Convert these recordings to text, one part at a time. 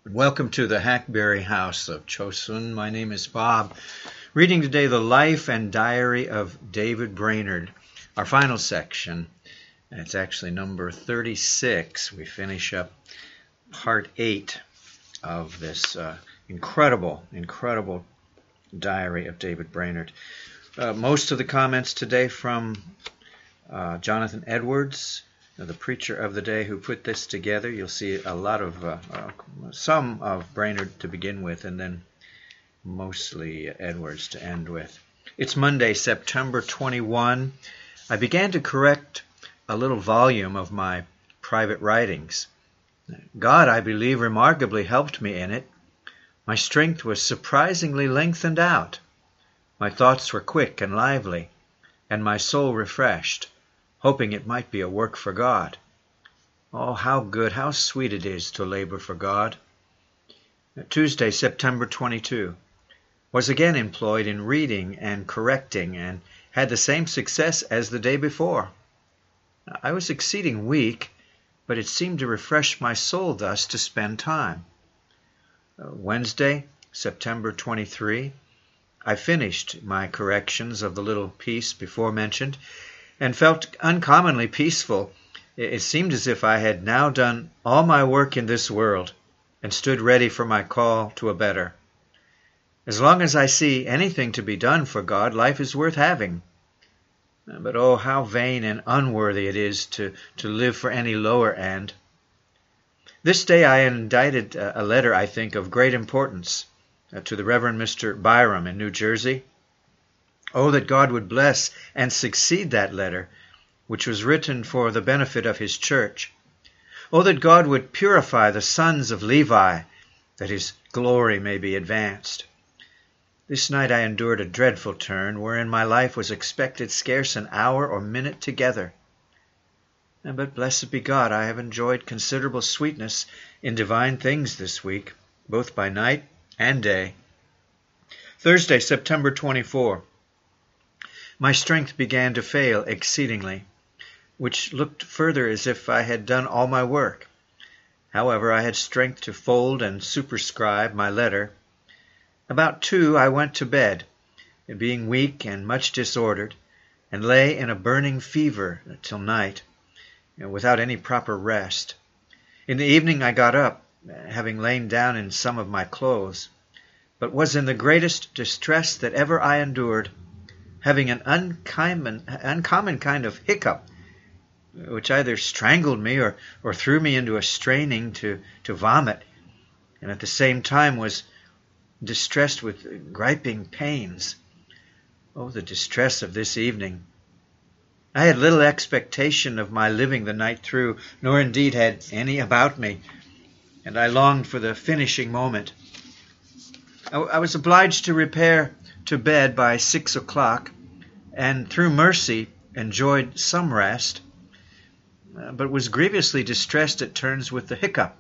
Welcome to the Hackberry House of Chosun. My name is Bob. Reading today the life and diary of David Brainerd, our final section. It's actually number 36. We finish up part 8 of this incredible diary of David Brainerd. Most of the comments today from Jonathan Edwards, the preacher of the day who put this together. You'll see a lot of, some of Brainerd to begin with, and then mostly Edwards to end with. It's Monday, September 21. I began to correct a little volume of my private writings. God, I believe, remarkably helped me in it. My strength was surprisingly lengthened out. My thoughts were quick and lively, and my soul refreshed, hoping it might be a work for God. Oh, how good, how sweet it is to labor for God. Tuesday, September 22. Was again employed in reading and correcting, and had the same success as the day before. I was exceeding weak, but it seemed to refresh my soul thus to spend time. Wednesday, September 23. I finished my corrections of the little piece before mentioned, and felt uncommonly peaceful. It seemed as if I had now done all my work in this world, and stood ready for my call to a better. As long as I see anything to be done for God, life is worth having. But oh, how vain and unworthy it is to live for any lower end. This day I indited a letter, I think, of great importance to the Reverend Mr. Byram in New Jersey. Oh, that God would bless and succeed that letter, which was written for the benefit of his church. Oh, that God would purify the sons of Levi, that his glory may be advanced. This night I endured a dreadful turn, wherein my life was expected scarce an hour or minute together. But blessed be God, I have enjoyed considerable sweetness in divine things this week, both by night and day. Thursday, September 24. My strength began to fail exceedingly, which looked further as if I had done all my work. However, I had strength to fold and superscribe my letter. About 2 I went to bed, being weak and much disordered, and lay in a burning fever till night, without any proper rest. In the evening I got up, having lain down in some of my clothes, but was in the greatest distress that ever I endured, having an uncommon kind of hiccup, which either strangled me or threw me into a straining to vomit, and at the same time was distressed with griping pains. Oh, the distress of this evening! I had little expectation of my living the night through, nor indeed had any about me, and I longed for the finishing moment. I was obliged to repair to bed by 6 o'clock, and through mercy enjoyed some rest, but was grievously distressed at turns with the hiccup.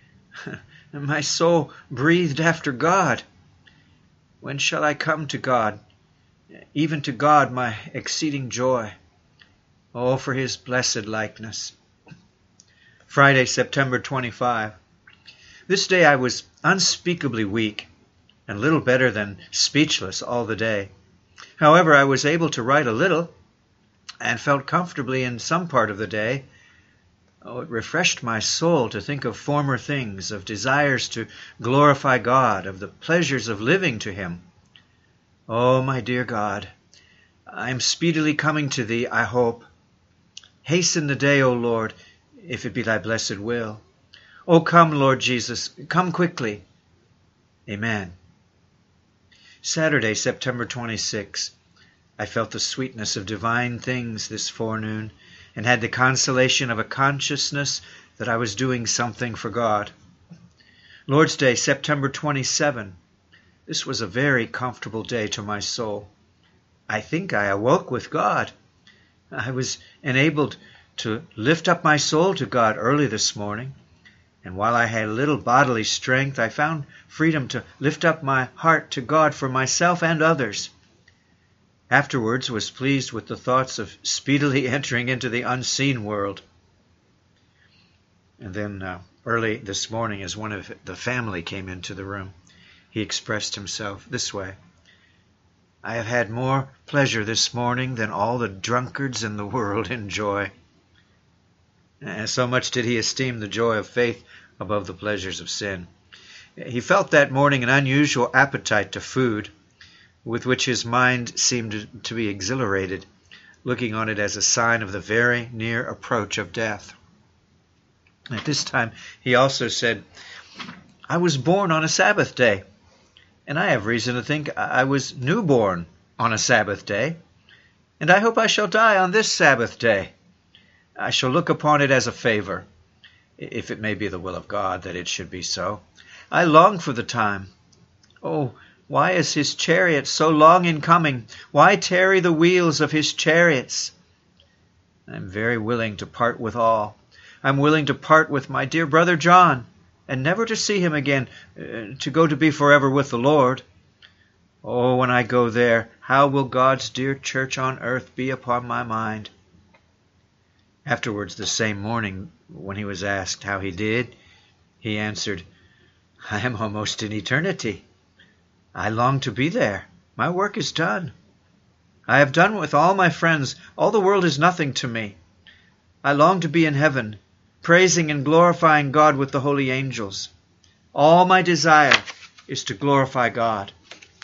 My soul breathed after God. When shall I come to God, even to God my exceeding joy? Oh, for his blessed likeness. Friday, September 25. This day I was unspeakably weak, and little better than speechless all the day. However, I was able to write a little, and felt comfortably in some part of the day. Oh, it refreshed my soul to think of former things, of desires to glorify God, of the pleasures of living to him. Oh, my dear God, I am speedily coming to thee, I hope. Hasten the day, O Lord, if it be thy blessed will. O come, Lord Jesus, come quickly. Amen. Saturday, September 26. I felt the sweetness of divine things this forenoon, and had the consolation of a consciousness that I was doing something for God. Lord's Day, September 27. This was a very comfortable day to my soul. I think I awoke with God. I was enabled to lift up my soul to God early this morning, and while I had little bodily strength, I found freedom to lift up my heart to God for myself and others. Afterwards was pleased with the thoughts of speedily entering into the unseen world. And then Early this morning, as one of the family came into the room, he expressed himself this way: "I have had more pleasure this morning than all the drunkards in the world enjoy." And so much did he esteem the joy of faith above the pleasures of sin. He felt that morning an unusual appetite to food, with which his mind seemed to be exhilarated, looking on it as a sign of the very near approach of death. At this time he also said, "I was born on a Sabbath day, and I have reason to think I was newborn on a Sabbath day, and I hope I shall die on this Sabbath day. I shall look upon it as a favor, if it may be the will of God that it should be so. I long for the time. Oh, why is his chariot so long in coming? Why tarry the wheels of his chariots? I am very willing to part with all. I am willing to part with my dear brother John, and never to see him again, to go to be forever with the Lord. Oh, when I go there, how will God's dear church on earth be upon my mind?" Afterwards, the same morning, when he was asked how he did, he answered, "I am almost in eternity. I long to be there. My work is done. I have done with all my friends. All the world is nothing to me. I long to be in heaven, praising and glorifying God with the holy angels. All my desire is to glorify God."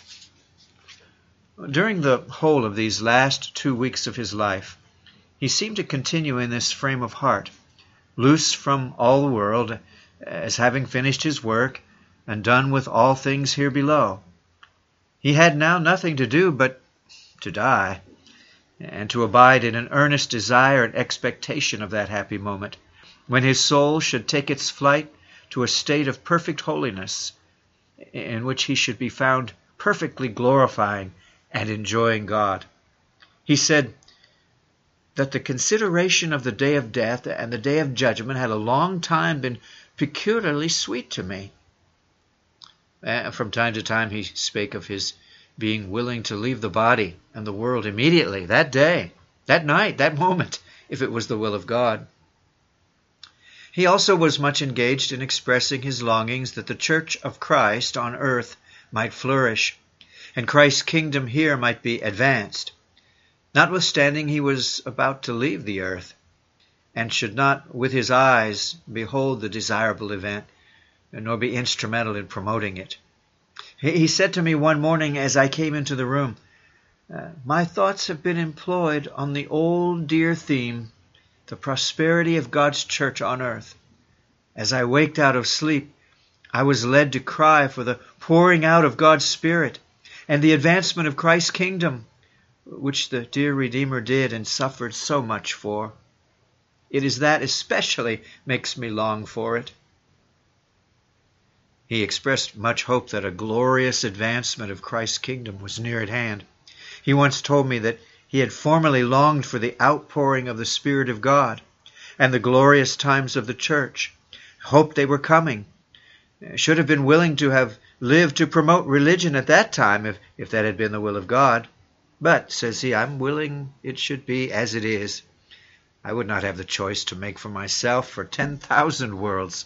During the whole of these last 2 weeks of his life, he seemed to continue in this frame of heart, loose from all the world, as having finished his work and done with all things here below. He had now nothing to do but to die, and to abide in an earnest desire and expectation of that happy moment, when his soul should take its flight to a state of perfect holiness, in which he should be found perfectly glorifying and enjoying God. He said that the consideration of the day of death and the day of judgment had a long time been peculiarly sweet to me. From time to time he spake of his being willing to leave the body and the world immediately, that day, that night, that moment, if it was the will of God. He also was much engaged in expressing his longings that the Church of Christ on earth might flourish, and Christ's kingdom here might be advanced, notwithstanding he was about to leave the earth, and should not with his eyes behold the desirable event, nor be instrumental in promoting it. He said to me one morning as I came into the room, "My thoughts have been employed on the old dear theme, the prosperity of God's church on earth. As I waked out of sleep, I was led to cry for the pouring out of God's Spirit and the advancement of Christ's kingdom, which the dear Redeemer did and suffered so much for. It is that especially makes me long for it." He expressed much hope that a glorious advancement of Christ's kingdom was near at hand. He once told me that he had formerly longed for the outpouring of the Spirit of God and the glorious times of the church, hoped they were coming, should have been willing to have lived to promote religion at that time if that had been the will of God. "But," says he, "I'm willing it should be as it is. I would not have the choice to make for myself for 10,000 worlds."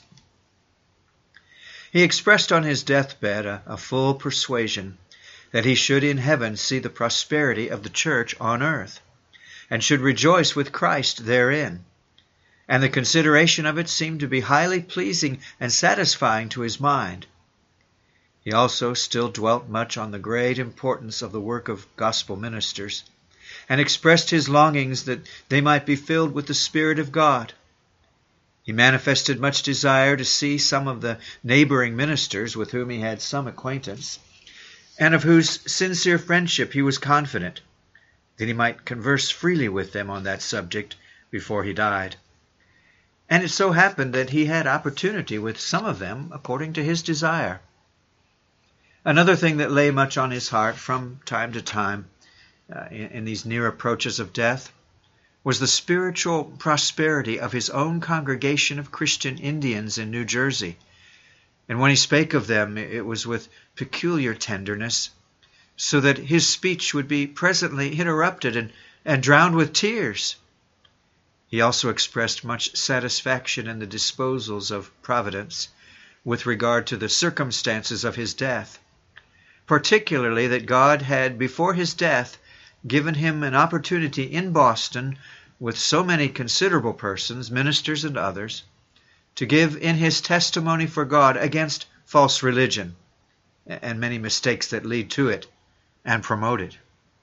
He expressed on his deathbed a full persuasion that he should in heaven see the prosperity of the church on earth, and should rejoice with Christ therein, and the consideration of it seemed to be highly pleasing and satisfying to his mind. He also still dwelt much on the great importance of the work of gospel ministers, and expressed his longings that they might be filled with the Spirit of God. He manifested much desire to see some of the neighboring ministers with whom he had some acquaintance, and of whose sincere friendship he was confident, that he might converse freely with them on that subject before he died. And it so happened that he had opportunity with some of them according to his desire. Another thing that lay much on his heart from time to time in these near approaches of death was the spiritual prosperity of his own congregation of Christian Indians in New Jersey. And when he spake of them, it was with peculiar tenderness, so that his speech would be presently interrupted and drowned with tears. He also expressed much satisfaction in the disposals of Providence with regard to the circumstances of his death, particularly that God had, before his death, given him an opportunity in Boston, with so many considerable persons, ministers and others, to give in his testimony for God against false religion and many mistakes that lead to it and promote it.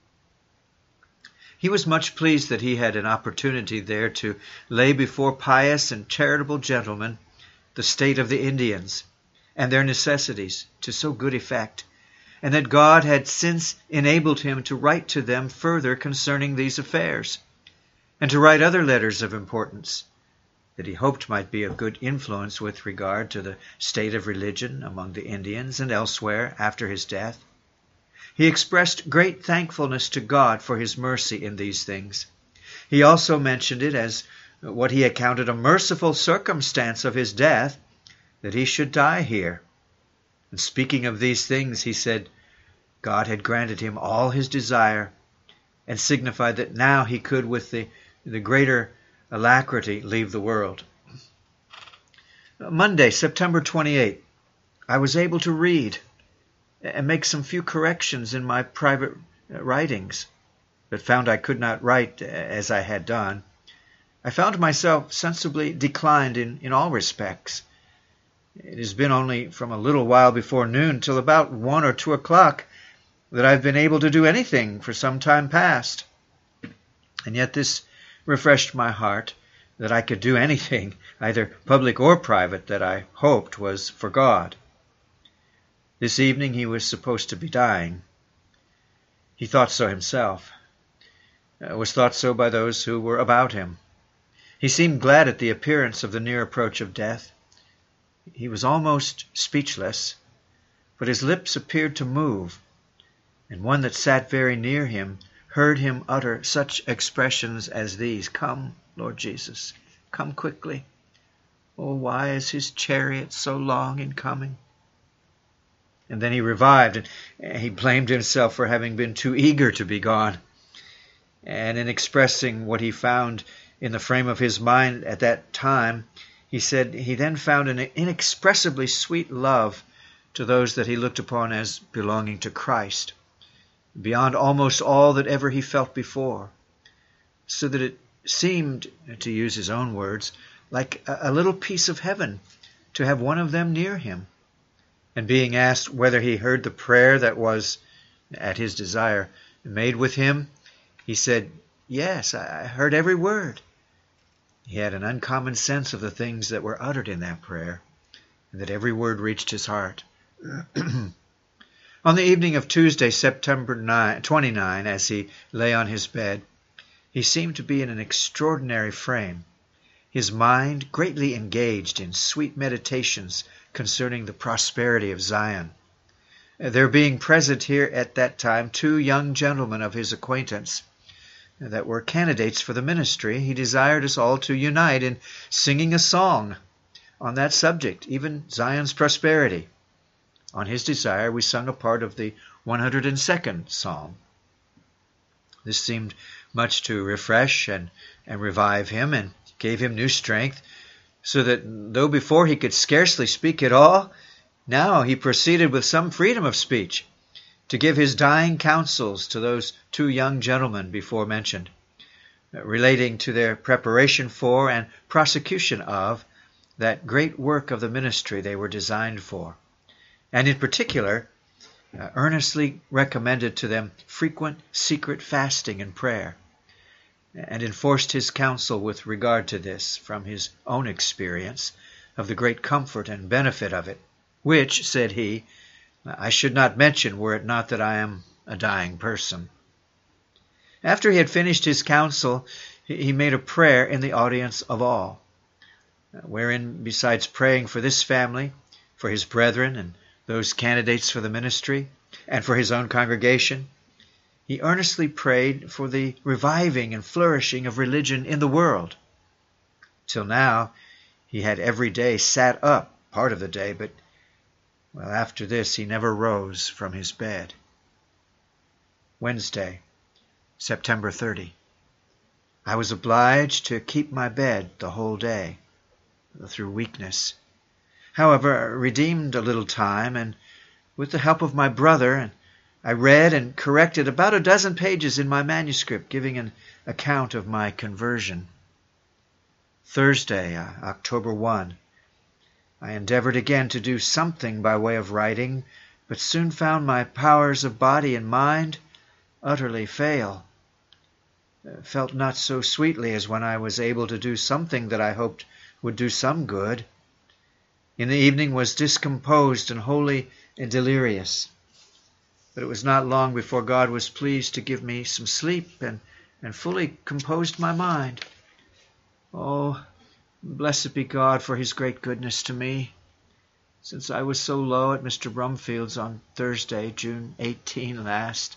He was much pleased that he had an opportunity there to lay before pious and charitable gentlemen the state of the Indians and their necessities to so good effect, and that God had since enabled him to write to them further concerning these affairs, and to write other letters of importance that he hoped might be of good influence with regard to the state of religion among the Indians and elsewhere after his death. He expressed great thankfulness to God for his mercy in these things. He also mentioned it as what he accounted a merciful circumstance of his death, that he should die here. And speaking of these things, he said God had granted him all his desire, and signified that now he could with the greater alacrity leave the world. Monday, September 28th, I was able to read and make some few corrections in my private writings, but found I could not write as I had done. I found myself sensibly declined in all respects. It has been only from a little while before noon till about 1 or 2 o'clock that I have been able to do anything for some time past. And yet this refreshed my heart, that I could do anything, either public or private, that I hoped was for God. This evening he was supposed to be dying. He thought so himself, was thought so by those who were about him. He seemed glad at the appearance of the near approach of death. He was almost speechless, but his lips appeared to move, and one that sat very near him heard him utter such expressions as these: "Come, Lord Jesus, come quickly. Oh, why is his chariot so long in coming?" And then he revived, and he blamed himself for having been too eager to be gone. And in expressing what he found in the frame of his mind at that time, he said he then found an inexpressibly sweet love to those that he looked upon as belonging to Christ, beyond almost all that ever he felt before, so that it seemed, to use his own words, like a little piece of heaven to have one of them near him. And being asked whether he heard the prayer that was, at his desire, made with him, he said, "Yes, I heard every word." He had an uncommon sense of the things that were uttered in that prayer, and that every word reached his heart. On the evening of Tuesday, September 29, as he lay on his bed, he seemed to be in an extraordinary frame, his mind greatly engaged in sweet meditations concerning the prosperity of Zion. There being present here at that time 2 young gentlemen of his acquaintance that were candidates for the ministry, he desired us all to unite in singing a song on that subject, even Zion's prosperity. On his desire, we sung a part of the 102nd Psalm. This seemed much to refresh and revive him, and gave him new strength, so that though before he could scarcely speak at all, now he proceeded with some freedom of speech to give his dying counsels to those 2 young gentlemen before mentioned, relating to their preparation for and prosecution of that great work of the ministry they were designed for, and in particular earnestly recommended to them frequent secret fasting and prayer, and enforced his counsel with regard to this from his own experience of the great comfort and benefit of it, which, said he, I should not mention were it not that I am a dying person. After he had finished his counsel, he made a prayer in the audience of all, wherein, besides praying for this family, for his brethren and those candidates for the ministry, and for his own congregation, he earnestly prayed for the reviving and flourishing of religion in the world. Till now, he had every day sat up part of the day, but after this he never rose from his bed. Wednesday, September 30. I was obliged to keep my bed the whole day, through weakness. However, I redeemed a little time, and with the help of my brother, I read and corrected about a dozen pages in my manuscript, giving an account of my conversion. Thursday, October 1. I endeavored again to do something by way of writing, but soon found my powers of body and mind utterly fail. Felt not so sweetly as when I was able to do something that I hoped would do some good. In the evening was discomposed and wholly delirious. But it was not long before God was pleased to give me some sleep and fully composed my mind. Oh, blessed be God for his great goodness to me, since I was so low at Mr. Brumfield's on Thursday, June 18 last.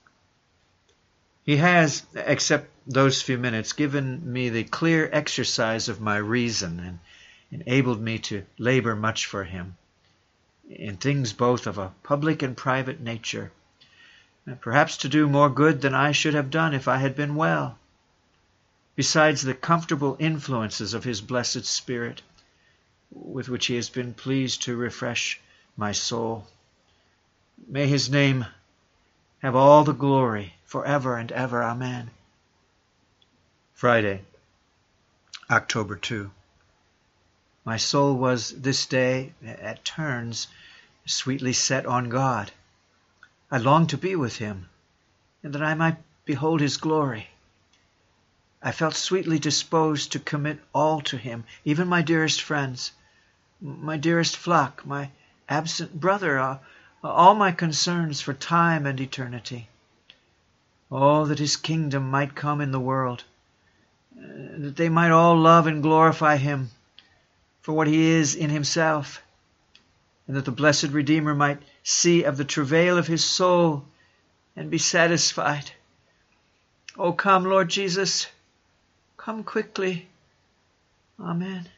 He has, except those few minutes, given me the clear exercise of my reason and enabled me to labor much for him, in things both of a public and private nature, and perhaps to do more good than I should have done if I had been well, besides the comfortable influences of his blessed Spirit, with which he has been pleased to refresh my soul. May his name have all the glory forever and ever. Amen. Friday, October 2. My soul was this day, at turns, sweetly set on God. I longed to be with him, and that I might behold his glory. I felt sweetly disposed to commit all to him, even my dearest friends, my dearest flock, my absent brother, all my concerns for time and eternity. Oh, that his kingdom might come in the world, that they might all love and glorify him for what he is in himself, and that the blessed Redeemer might see of the travail of his soul and be satisfied. Oh, come, Lord Jesus, come quickly. Amen.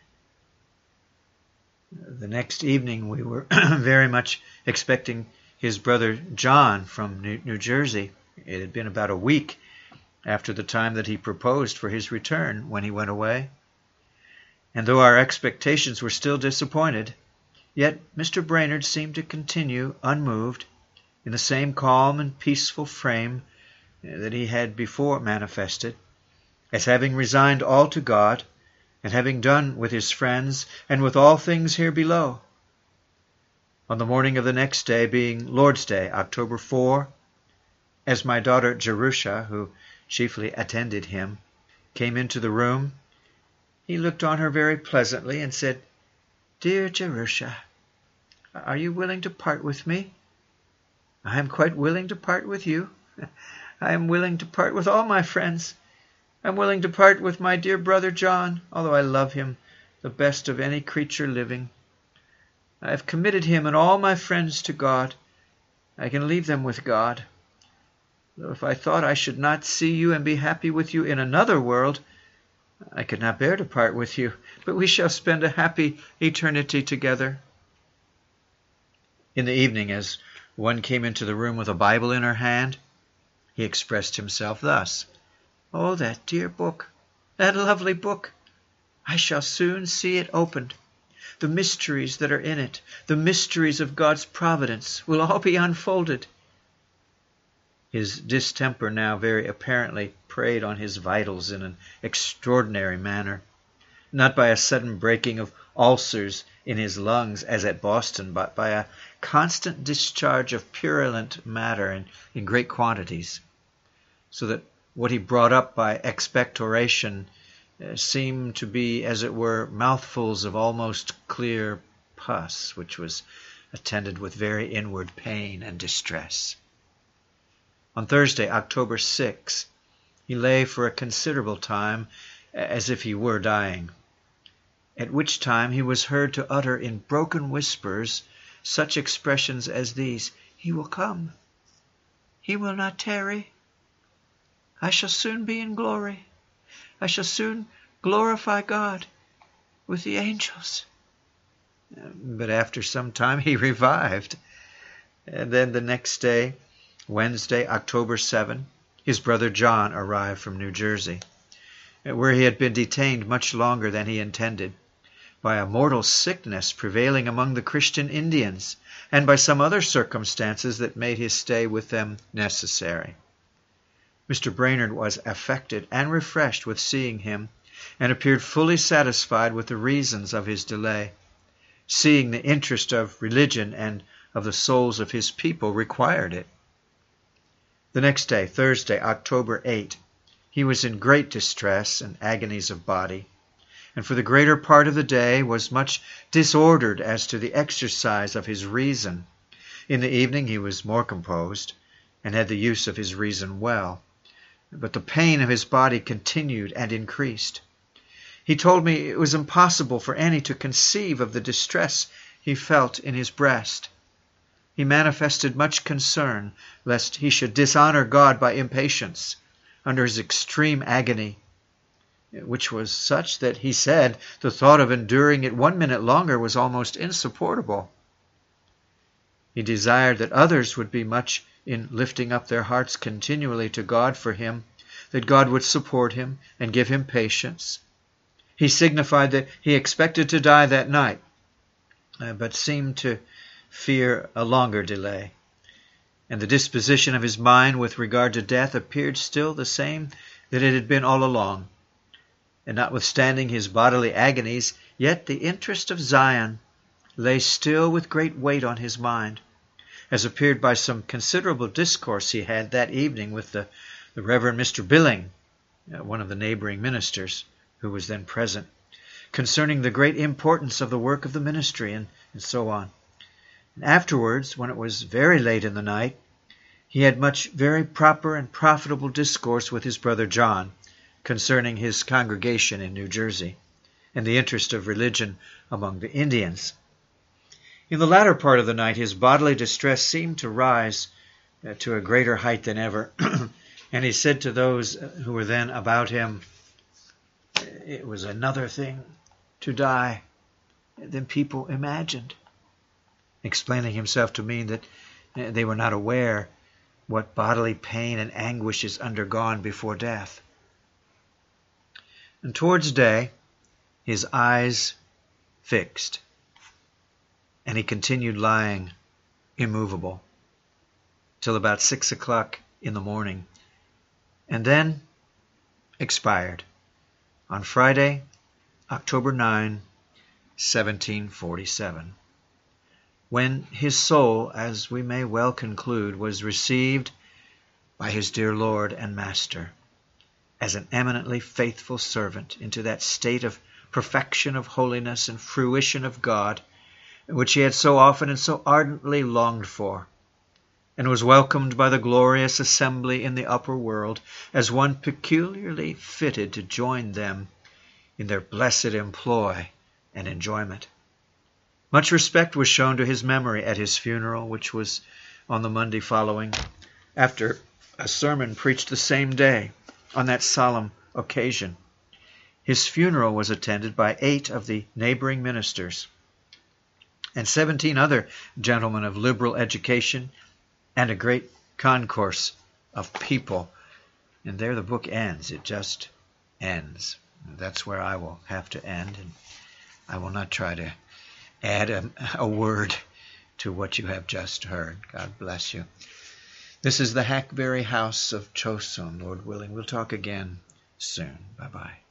The next evening we were very much expecting his brother John from New Jersey. It had been about a week after the time that he proposed for his return when he went away. And though our expectations were still disappointed, yet Mr. Brainerd seemed to continue unmoved, in the same calm and peaceful frame that he had before manifested, as having resigned all to God, and having done with his friends and with all things here below. On the morning of the next day, being Lord's Day, October 4, as my daughter Jerusha, who chiefly attended him, came into the room, he looked on her very pleasantly and said, "Dear Jerusha, are you willing to part with me?" "I am quite willing to part with you. I am willing to part with all my friends. I am willing to part with my dear brother John, although I love him the best of any creature living. I have committed him and all my friends to God. I can leave them with God. Though if I thought I should not see you and be happy with you in another world, I could not bear to part with you, but we shall spend a happy eternity together." In the evening, as one came into the room with a Bible in her hand, he expressed himself thus: "Oh, that dear book, that lovely book! I shall soon see it opened. The mysteries that are in it, the mysteries of God's providence, will all be unfolded." His distemper now very apparently preyed on his vitals in an extraordinary manner, not by a sudden breaking of ulcers in his lungs as at Boston, but by a constant discharge of purulent matter in great quantities, so that what he brought up by expectoration seemed to be, as it were, mouthfuls of almost clear pus, which was attended with very inward pain and distress. On Thursday, October 6, he lay for a considerable time as if he were dying, at which time he was heard to utter in broken whispers such expressions as these: "He will come. He will not tarry. I shall soon be in glory. I shall soon glorify God with the angels." But after some time he revived. And then the next day, Wednesday, October 7, his brother John arrived from New Jersey. where he had been detained much longer than he intended, by a mortal sickness prevailing among the Christian Indians, and by some other circumstances that made his stay with them necessary. Mr. Brainerd was affected and refreshed with seeing him, and appeared fully satisfied with the reasons of his delay, seeing the interest of religion and of the souls of his people required it. The next day, Thursday, October 8, he was in great distress and agonies of body, and for the greater part of the day was much disordered as to the exercise of his reason. In the evening he was more composed, and had the use of his reason well, but the pain of his body continued and increased. He told me it was impossible for any to conceive of the distress he felt in his breast. He manifested much concern lest he should dishonor God by impatience under his extreme agony, which was such that he said the thought of enduring it 1 minute longer was almost insupportable. He desired that others would be much in lifting up their hearts continually to God for him, that God would support him and give him patience. He signified that he expected to die that night, but seemed to fear a longer delay. And the disposition of his mind with regard to death appeared still the same that it had been all along. And notwithstanding his bodily agonies, yet the interest of Zion lay still with great weight on his mind, as appeared by some considerable discourse he had that evening with the Reverend Mr. Billing, one of the neighboring ministers, who was then present, concerning the great importance of the work of the ministry, and so on. And afterwards, when it was very late in the night, he had much very proper and profitable discourse with his brother John, concerning his congregation in New Jersey, and the interest of religion among the Indians. In the latter part of the night his bodily distress seemed to rise to a greater height than ever, and he said to those who were then about him, it was another thing to die than people imagined, explaining himself to mean that they were not aware what bodily pain and anguish is undergone before death. And towards day, his eyes fixed, and he continued lying immovable till about 6 o'clock in the morning, and then expired on Friday, October 9, 1747, when his soul, as we may well conclude, was received by his dear Lord and Master as an eminently faithful servant into that state of perfection of holiness and fruition of God which he had so often and so ardently longed for, and was welcomed by the glorious assembly in the upper world as one peculiarly fitted to join them in their blessed employ and enjoyment. Much respect was shown to his memory at his funeral, which was on the Monday following, after a sermon preached the same day on that solemn occasion. His funeral was attended by 8 of the neighboring ministers and 17 other gentlemen of liberal education, and a great concourse of people. And there the book ends. It just ends. That's where I will have to end, and I will not try to add a word to what you have just heard. God bless you. This is the Hackberry House of Chosun, Lord willing. We'll talk again soon. Bye-bye.